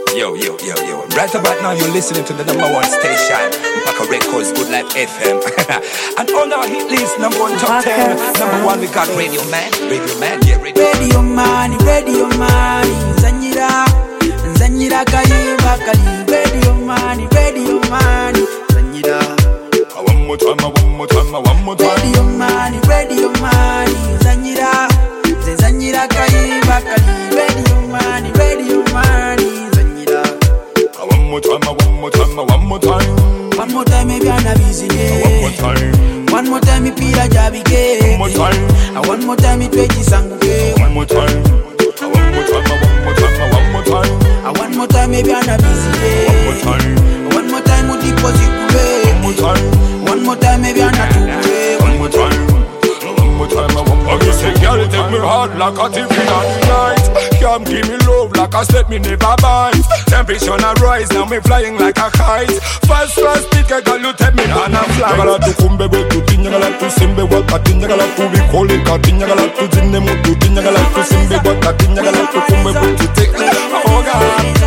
Yo. Right about now, you're listening to the #1 station, Mpaka Records, Good Life FM. And on our hit list, #1 top 10, #1 we got Radio Man, yeah, Radio Man, Zanyira Kayimba Kali, Radio Man, Zanyira. One more time. Radio Man, Zanyira Kayimba Kali, Radio Man, Zanyira. One more time. One more time, maybe I'm busy. One more time, me pira jabi ke. One more time. One more time, me tweji sangu ke. One more time. One more time, maybe I'm busy. One more time, we deposit kule. One more time, maybe I'm not too. One more time. I say, girl, take me hard like a TV on the night. Come give me love like a step, me never bite. Temperature na rise, now me flying like a kite. Fast, speed, girl, you take me on a flight. Nyagala tu kumbe betu, nyagala tu simbe wakati, nyagala tu bikole kati, nyagala tu zine mutu, nyagala tu simbe wakati, nyagala tu kumbe betu, take me. Oh God.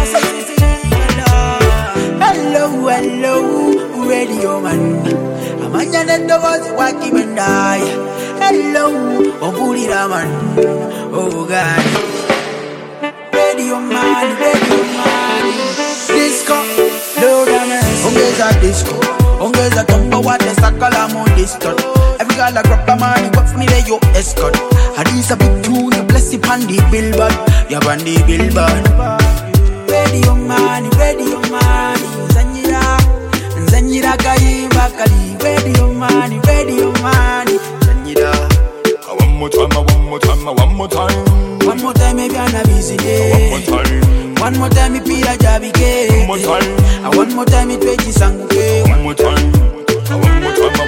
Hello, Radio Man. Amanya nendo was waki mendai. Hello, Obulira Man. Oh God. Radio Man. Disco, Lord Ames. Ongeza tombo wate sakala mo disco. Every girl a grab the money, but for me they yo escort. Hadis a big tune, you bless it on the billboard. You on the billboard. Radio Man, Zanyira Kayimba Kali, Radio Man, Zanyira. One more time. One more time, maybe I'm not busy. One more time, me pira jabi ke. One more time. One more time, me tweji sangu ke. One more time. One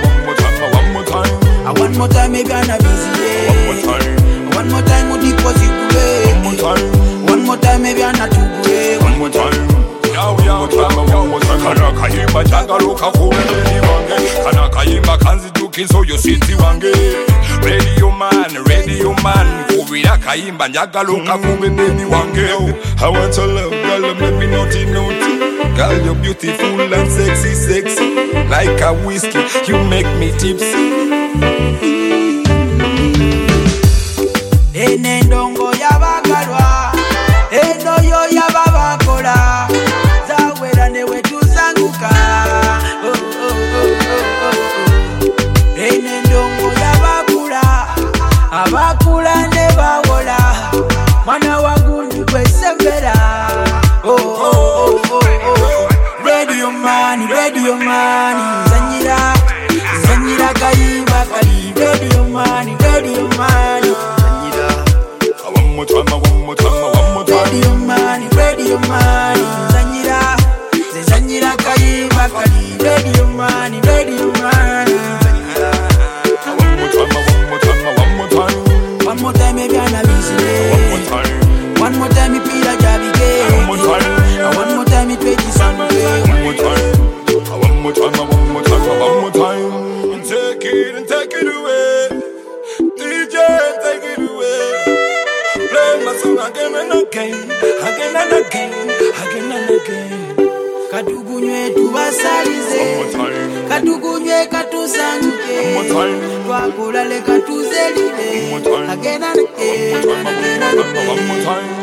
more time, maybe I'm not busy. One more time, we deposit kule. One more time, maybe I'm not too. One more time. Kana kayimba jagaruka kubeli wange. Kana kayimba kanzi dukiso yo city wange. Radio man, kubira kayimba jagaruka kubeli wange. I want your love, girl, make me naughty. Girl, you're beautiful and sexy. Like a whiskey, you make me tipsy. Enendongo yabagalwa, eno yo yababakola. Zawera newe tuzanguka. Enendongo yabakula, abakula ne bawola. Mwana wagundu kwesembera. Radio Man, Zanyira Kayimba Kali, Radio Man, Zanyira. One more time. Radio Man, Zanyira Kayimba Kali, Radio Man, Zanyira. One more time, maybe I'm not busy. One more time, me pira jabi ke. One more time, me tweji sangu ke. One more time. Take it away. DJ, take it away. Play my song again and again. Katugunywe tubasalize. Katugunywe katusanguke. Twakulale katuzelide. Again and again. One more time.